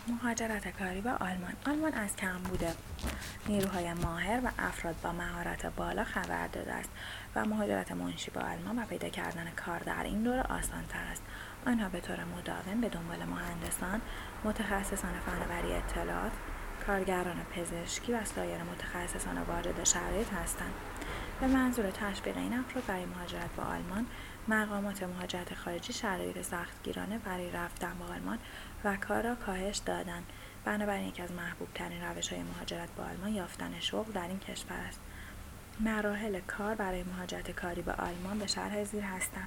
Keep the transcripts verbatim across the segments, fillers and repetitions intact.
مهاجرت کاری به آلمان. آلمان از کمبود نیروهای ماهر و افراد با مهارت بالا خبر داده است و مهاجرت منشی به آلمان و پیدا کردن کار در این دوره آسان‌تر است. آنها به طور مداوم به دنبال مهندسان، متخصصان فناوری اطلاعات، کارگران پزشکی و سایر متخصصان وارد شرایط هستند. به منظور تشویق این افراد برای مهاجرت به آلمان، مقامات مهاجرت خارجی شرایط سختگیرانه برای رفتن به آلمان و کار را کاهش دادند. بنابراین یکی از محبوب‌ترین روش‌های مهاجرت به آلمان یافتن شغل در این کشور است. مراحل کار برای مهاجرت کاری به آلمان به شرح زیر هستند.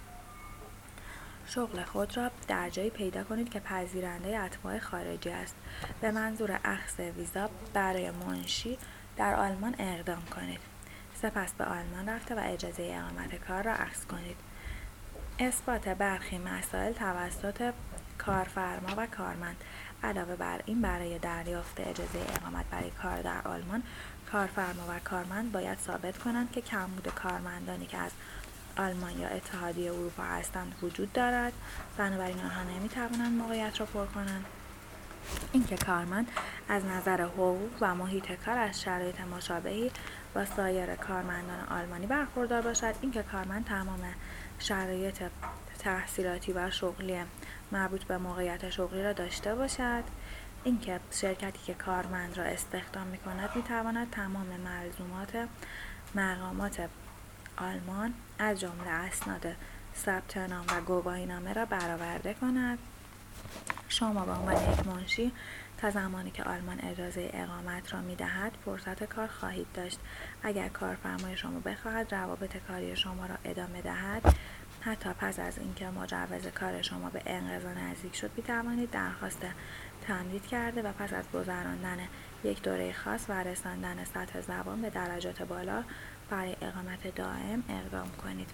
شغل خود را در جایی پیدا کنید که پذیرنده اتباع خارجی است. به منظور اخذ ویزا برای منشی در آلمان اقدام کنید. سپس به آلمان رفته و اجازه اقامت کار را اخذ کنید. اثبات برخی مسائل توسط کارفرما و کارمند. علاوه بر این، برای دریافت اجازه اقامت برای کار در آلمان، کارفرما و کارمند باید ثابت کنند که کمبود کارمندانی که از آلمان یا اتحادیه اروپا هستند وجود دارد، بنابراین آنها نمی‌توانند موقعیت را پر کنند. اینکه کارمند از نظر حقوق و محیط کار از شرایط مشابهی با سایر کارمندان آلمانی برخوردار باشد. اینکه کارمند تمام شرایط تحصیلاتی و شغلی مربوط به موقعیت شغلی را داشته باشد. اینکه شرکتی که کارمند را استخدام می‌کند می‌تواند تمام ملزومات مقامات آلمان از جمله اسناد ثبت نام و گواهینامه را برآورده کند. شما به عنوان یک منشی تا زمانی که آلمان اجازه اقامت را می‌دهد فرصت کار خواهید داشت. اگر کارفرمای شما بخواهد روابط کاری شما را ادامه دهد، حتی پس از اینکه مجوز کار شما به انقضا نزدیک شد، می‌توانید درخواست تمدید کرده و پس از گذراندن یک دوره خاص و رساندن سطح زبان به درجات بالا برای اقامت دائم اقدام کنید.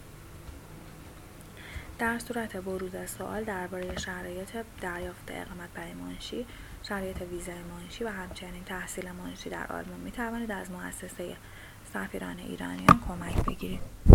در صورت بروز سوال درباره شرایط دریافت اقامت برای منشی، شرایط ویزای منشی و همچنین تحصیل منشی در آلمان می‌توانید از مؤسسه سفیران ایرانیان کمک بگیرید.